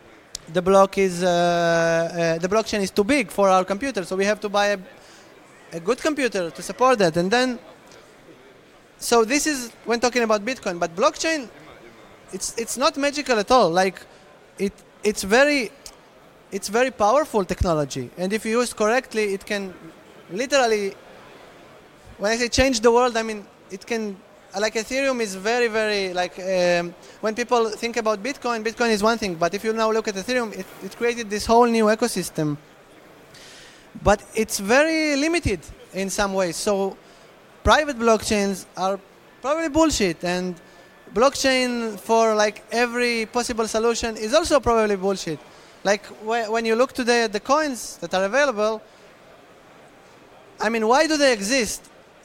blockchain is too big for our computer. So we have to buy a good computer to support that. And then, so this is when talking about Bitcoin. But blockchain, it's not magical at all. Like it's very powerful technology, and if you use correctly, it can literally, when I say change the world, I mean it can, like Ethereum is very, very, like when people think about Bitcoin is one thing, but if you now look at Ethereum, it created this whole new ecosystem. But it's very limited in some ways. So private blockchains are probably bullshit, and blockchain for like every possible solution is also probably bullshit. Like when you look today at the coins that are available, I mean, why do they exist?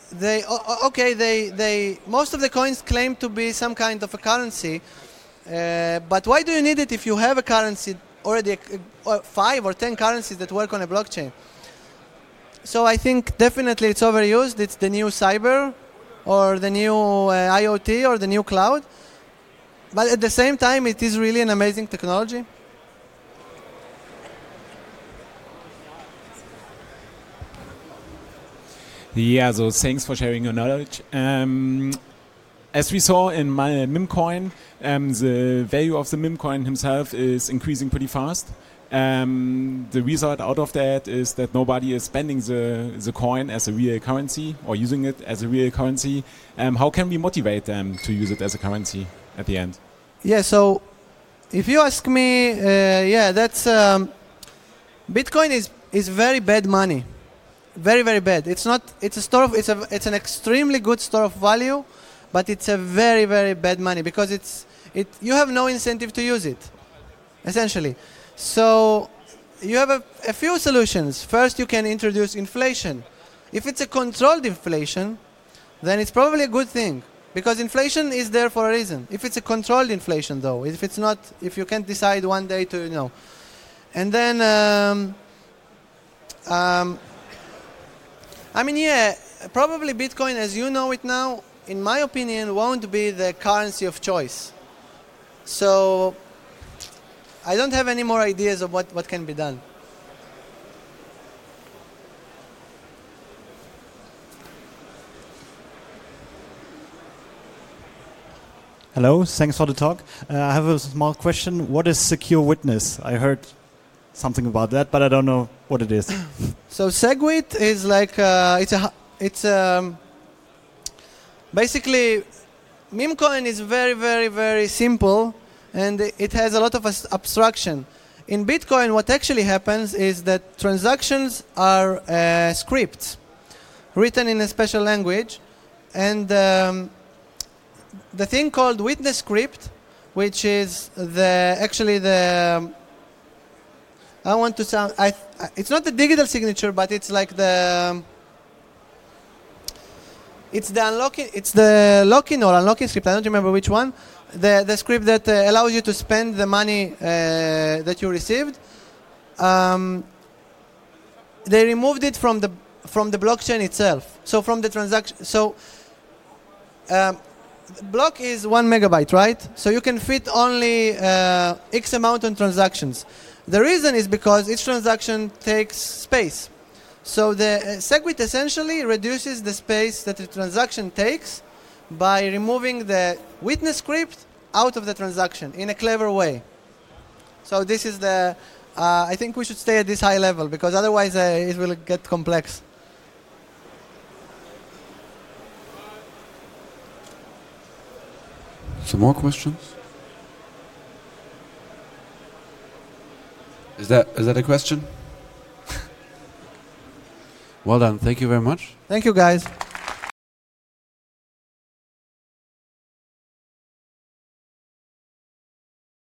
Most of the coins claim to be some kind of a currency, but why do you need it if you have a currency already, 5 or 10 currencies that work on a blockchain? So I think definitely it's overused. It's the new cyber, or the new IoT, or the new cloud. But at the same time, it is really an amazing technology. Yeah, so thanks for sharing your knowledge. As we saw in my Mimcoin, the value of the Mimcoin himself is increasing pretty fast. The result out of that is that nobody is spending the coin as a real currency or using it as a real currency. How can we motivate them to use it as a currency at the end? Yeah, so if you ask me, that's Bitcoin is very bad money. very, very bad. It's not. It's a store of. It's an extremely good store of value, but it's a very, very bad money because you have no incentive to use it, essentially. So you have a few solutions. First, you can introduce inflation. If it's a controlled inflation, then it's probably a good thing because inflation is there for a reason. If it's a controlled inflation, though, if it's not, if you can't decide one day to, and then, I mean, yeah, probably Bitcoin, as you know it now, in my opinion, won't be the currency of choice. So I don't have any more ideas of what can be done. Hello, thanks for the talk. I have a small question. What is secure witness? I heard something about that, but I don't know what it is. So SegWit is like it's basically Memcoin is very, very, very simple, and it has a lot of abstraction. In Bitcoin, what actually happens is that transactions are scripts written in a special language, and the thing called witness script, which is I want to sound. It's not the digital signature, but it's like it's the lock-in or unlocking script. I don't remember which one. The script that allows you to spend the money that you received. They removed it from the blockchain itself. So from the transaction. So block is 1 megabyte, right? So you can fit only X amount on transactions. The reason is because each transaction takes space. So the SegWit essentially reduces the space that the transaction takes by removing the witness script out of the transaction in a clever way. So this is I think we should stay at this high level because otherwise it will get complex. Some more questions? Is that a question? Well done. Thank you very much. Thank you, guys.